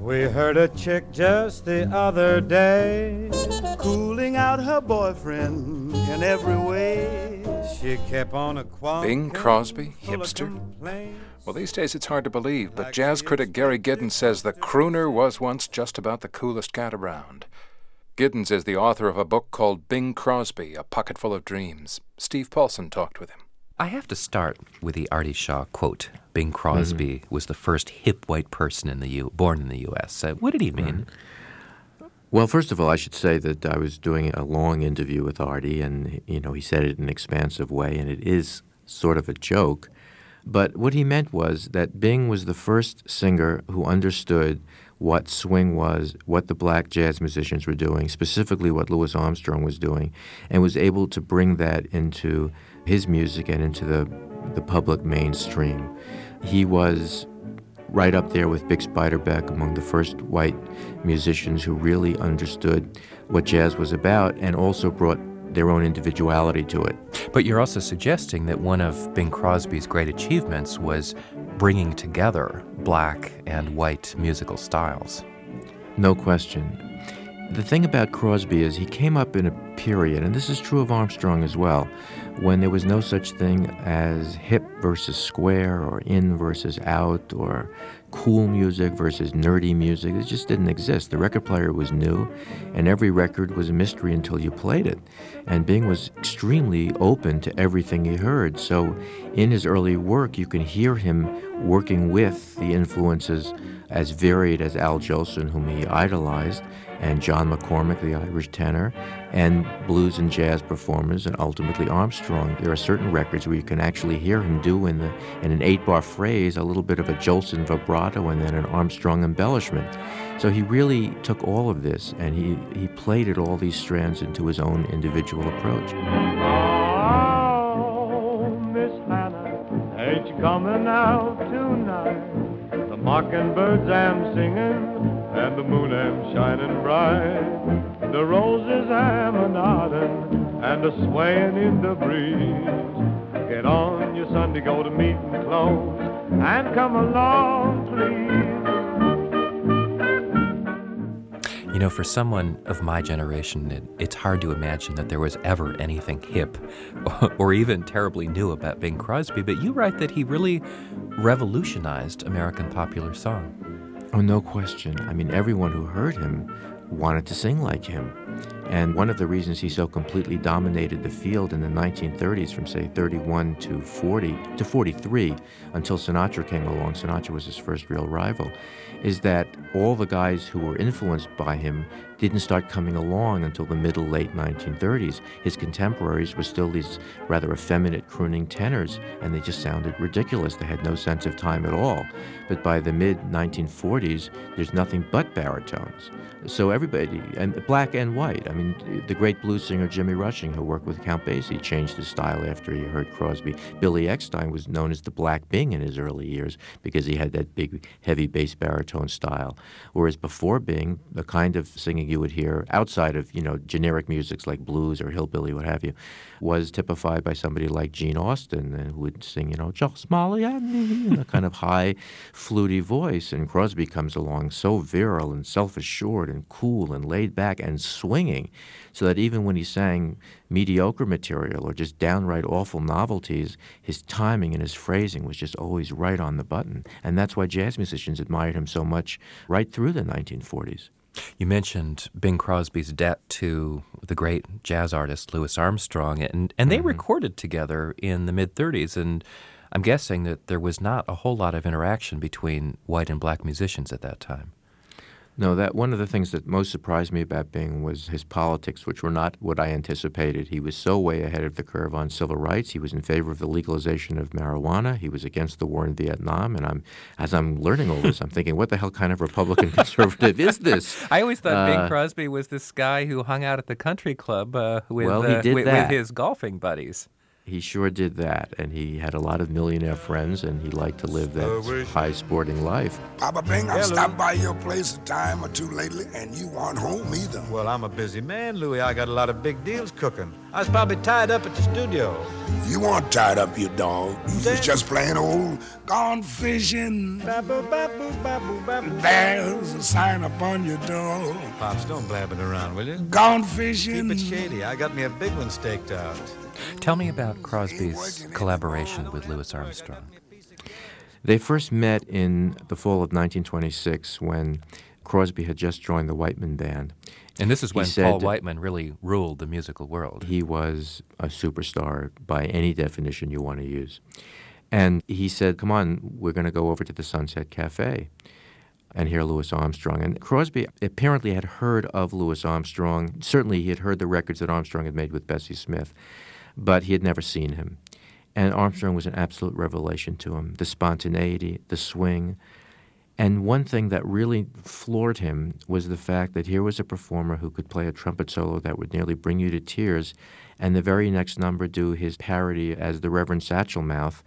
We heard a chick just the other day, cooling out her boyfriend in every way. She kept on a qualking. Bing Crosby, hipster? Well, these days it's hard to believe, but jazz critic Gary Giddens says the crooner was once just about the coolest cat around. Giddens is the author of a book called Bing Crosby, A Pocketful of Dreams. Steve Paulson talked with him. I have to start with the Artie Shaw quote. Bing Crosby was the first hip white person born in the U.S. What did he mean? Well, first of all, I should say that I was doing a long interview with Artie, and he said it in an expansive way, and it is sort of a joke. But what he meant was that Bing was the first singer who understood what swing was, what the black jazz musicians were doing, specifically what Louis Armstrong was doing, and was able to bring that into his music and into the public mainstream. He was right up there with Bix Beiderbecke among the first white musicians who really understood what jazz was about and also brought their own individuality to it. But you're also suggesting that one of Bing Crosby's great achievements was bringing together black and white musical styles. No question. The thing about Crosby is he came up in a period, and this is true of Armstrong as well, when there was no such thing as hip versus square or in versus out or cool music versus nerdy music. It just didn't exist. The record player was new, and every record was a mystery until you played it. And Bing was extremely open to everything he heard. So in his early work, you can hear him working with the influences as varied as Al Jolson, whom he idolized, and John McCormack, the Irish tenor, and blues and jazz performers, and ultimately Armstrong. There are certain records where you can actually hear him do in an 8-bar phrase a little bit of a Jolson vibrato and then an Armstrong embellishment. So he really took all of this and he played all these strands into his own individual approach. Oh, Miss Hannah, ain't you coming out tonight? The mockingbirds am singing and the moon am shining bright. The roses am a-nodding and a-swaying in the breeze. Get on your Sunday go-to meeting clothes and come along, please. For someone of my generation, it's hard to imagine that there was ever anything hip or even terribly new about Bing Crosby, but you write that he really revolutionized American popular song. Oh, no question. I mean, everyone who heard him wanted to sing like him. And one of the reasons he so completely dominated the field in the 1930s, from say 31 to 40 to 43, until Sinatra came along, Sinatra was his first real rival, is that all the guys who were influenced by him didn't start coming along until the late 1930s. His contemporaries were still these rather effeminate crooning tenors, and they just sounded ridiculous. They had no sense of time at all. But by the mid-1940s, there's nothing but baritones. So everybody, and black and white. I mean, the great blues singer Jimmy Rushing, who worked with Count Basie, changed his style after he heard Crosby. Billy Eckstine was known as the Black Bing in his early years because he had that big, heavy bass baritone style. Whereas before Bing, the kind of singing you would hear outside of, generic musics like blues or hillbilly, what have you, was typified by somebody like Gene Austin, who would sing, Just Molly and me, in a kind of high, fluty voice. And Crosby comes along so virile and self-assured and cool and laid back and swinging, so that even when he sang mediocre material or just downright awful novelties, his timing and his phrasing was just always right on the button. And that's why jazz musicians admired him so much right through the 1940s. You mentioned Bing Crosby's debt to the great jazz artist Louis Armstrong, and they recorded together in the mid-30s, and I'm guessing that there was not a whole lot of interaction between white and black musicians at that time. No, that one of the things that most surprised me about Bing was his politics, which were not what I anticipated. He was so way ahead of the curve on civil rights. He was in favor of the legalization of marijuana. He was against the war in Vietnam. And as I'm learning all this, I'm thinking, what the hell kind of Republican conservative is this? I always thought Bing Crosby was this guy who hung out at the country club with his golfing buddies. He sure did that, and he had a lot of millionaire friends, and he liked to live that high sporting life. Papa Bing, I've stopped by your place a time or two lately, and you weren't home either. Well, I'm a busy man, Louis. I got a lot of big deals cooking. I was probably tied up at the studio. You weren't tied up, you dog. You was just plain old gone fishing. There's a sign upon your door. Pops, don't blab it around, will you? Gone fishing. Keep it shady. I got me a big one staked out. Tell me about Crosby's collaboration with Louis Armstrong. They first met in the fall of 1926 when Crosby had just joined the Whiteman Band. And this is when Paul Whiteman really ruled the musical world. He was a superstar by any definition you want to use. And he said, come on, we're going to go over to the Sunset Cafe and hear Louis Armstrong. And Crosby apparently had heard of Louis Armstrong. Certainly he had heard the records that Armstrong had made with Bessie Smith, but he had never seen him. And Armstrong was an absolute revelation to him, the spontaneity, the swing. And one thing that really floored him was the fact that here was a performer who could play a trumpet solo that would nearly bring you to tears, and the very next number do his parody as the Reverend Satchelmouth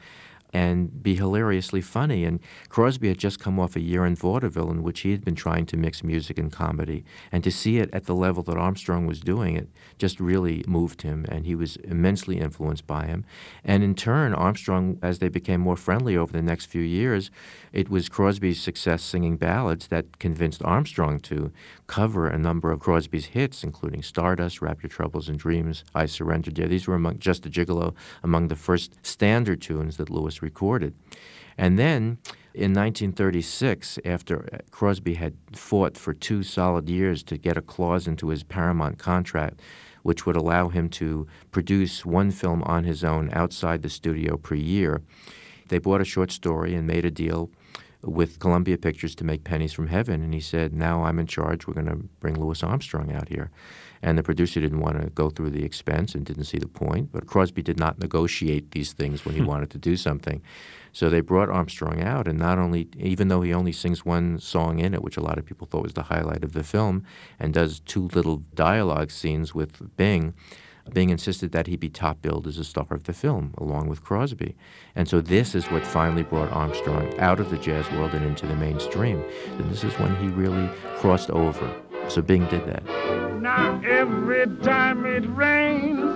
and be hilariously funny. And Crosby had just come off a year in vaudeville in which he had been trying to mix music and comedy. And to see it at the level that Armstrong was doing it just really moved him, and he was immensely influenced by him. And in turn, Armstrong, as they became more friendly over the next few years, it was Crosby's success singing ballads that convinced Armstrong to cover a number of Crosby's hits, including Stardust, Wrap Your Troubles in Dreams, I Surrender Dear. These were among Just a Gigolo, among the first standard tunes that Louis recorded. And then in 1936, after Crosby had fought for 2 solid years to get a clause into his Paramount contract which would allow him to produce 1 film on his own outside the studio per year, they bought a short story and made a deal with Columbia Pictures to make Pennies from Heaven. And he said, now I'm in charge. We're going to bring Louis Armstrong out here. And the producer didn't want to go through the expense and didn't see the point. But Crosby did not negotiate these things when he wanted to do something. So they brought Armstrong out, and not only, even though he only sings 1 song in it, which a lot of people thought was the highlight of the film, and does 2 little dialogue scenes with Bing, Bing insisted that he be top billed as a star of the film, along with Crosby. And so this is what finally brought Armstrong out of the jazz world and into the mainstream. And this is when he really crossed over. So Bing did that. Now every time it rains,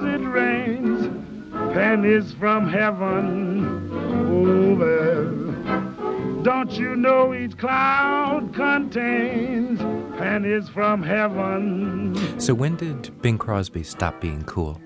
pennies from heaven. Oh, there. Don't you know each cloud contains pennies from heaven? So when did Bing Crosby stop being cool?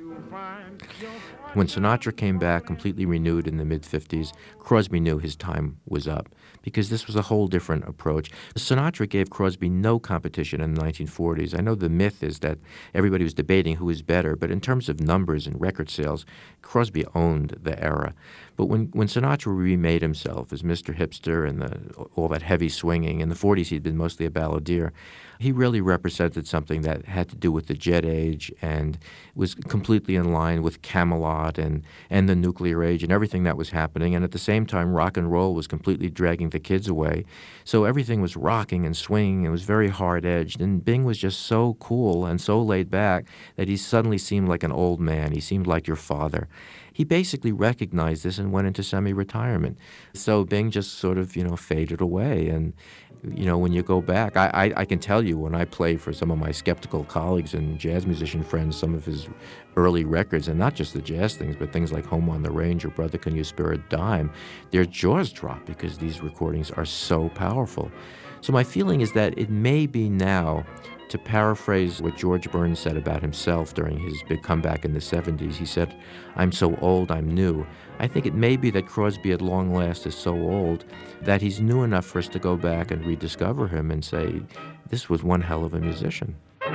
When Sinatra came back completely renewed in the mid-50s, Crosby knew his time was up because this was a whole different approach. Sinatra gave Crosby no competition in the 1940s. I know the myth is that everybody was debating who was better, but in terms of numbers and record sales, Crosby owned the era. But when Sinatra remade himself as Mr. Hipster and all that heavy swinging, in the 40s he'd been mostly a balladeer, he really represented something that had to do with the jet age and was completely in line with Camelot and the nuclear age and everything that was happening. And at the same time, rock and roll was completely dragging the kids away. So everything was rocking and swinging. It was very hard-edged. And Bing was just so cool and so laid back that he suddenly seemed like an old man. He seemed like your father. He basically recognized this and went into semi-retirement. So Bing just sort of, faded away. And, when you go back, I can tell you when I play for some of my skeptical colleagues and jazz musician friends some of his early records, and not just the jazz things, but things like Home on the Range or Brother Can You Spare a Dime, their jaws drop because these recordings are so powerful. So my feeling is that it may be now, to paraphrase what George Burns said about himself during his big comeback in the 70s, he said, "I'm so old, I'm new." I think it may be that Crosby at long last is so old that he's new enough for us to go back and rediscover him and say, this was one hell of a musician.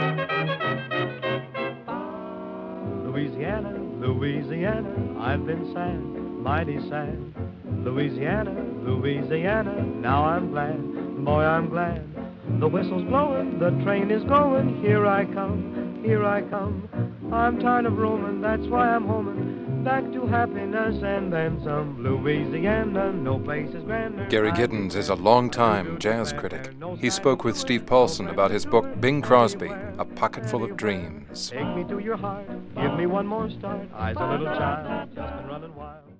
Louisiana, Louisiana, I've been sad, mighty sad. Louisiana, Louisiana, now I'm glad, boy, I'm glad. The whistle's blowing, the train is going, here I come, I'm tired of roaming, that's why I'm homing back to happiness and then some. Louisiana, no place is grander. Gary Giddens is a long-time jazz critic. He spoke with Steve Paulson about his book Bing Crosby, A Pocketful of Dreams. Take me to your heart, give me one more start. I's a little child, just been running wild.